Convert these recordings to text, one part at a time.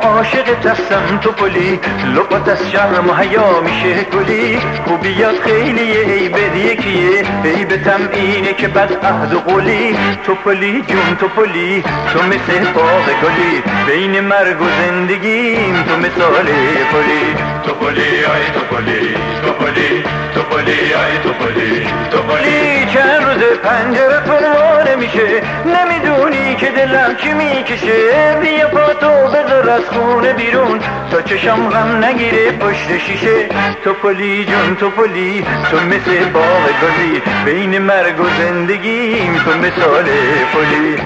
عاشقت هستم توپلی، لپات از شرم و حیا میشه گلی. خوبیات خیلیه ای بد یکیه، عیبتم اینه که بد عهد و قولی. توپلی جون توپلی، تو مثل باغ گلی، بین مرگ و زندگیم تو مثال پلی. توپلی آی توپلی، توپلی توپلی آی توپلی، توپلی چند روز پنجره پروانه میشه، نمیدونی که دلم چی میکشه. بیا پاتو بذار از خونه بیرون تا چشم غم نگیره پشت شیشه. توپلی جون توپلی، تو مثل باغ گلی، بین مرگ و زندگیم تو مثال پلی.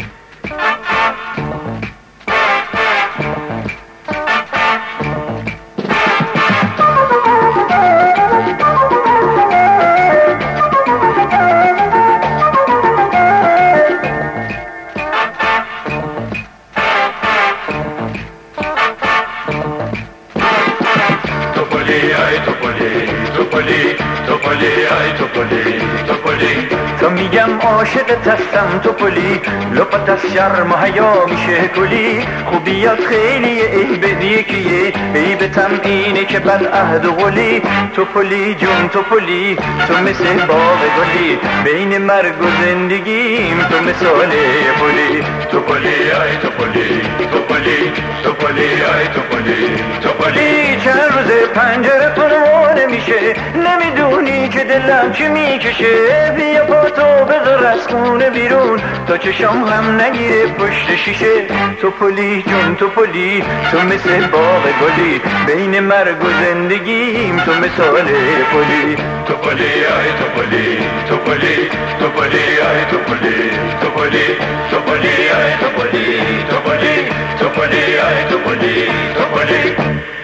تو میگم عاشقت هستم توپلی، لپات از شرم و حیا میشه کلی. خوبیات خیلیه ای بد یکیه، عیبتم اینه که بد عهد و قولی. توپلی جون توپلی، تو مثل باغ گلی، بین مرگ و زندگیم تو مثال پلی. توپلی آی توپلی، توپلی توپلی آی توپلی، توپلی چند روز پنجره پروانه میشه، نمیدونی که دلم چی میکشه. بیا پاتو بذار از خونه بیرون تا چشم غم نگیره پشت شیشه. توپلی جون توپلی، تو مثل باغ گلی، بین مرگ و زندگیم تو مثال پلی. توپلی آی توپلی، توپلی توپلی آی توپلی، توپلی توپلی آی توپلی، توپلی توپلی آی توپلی، توپلی.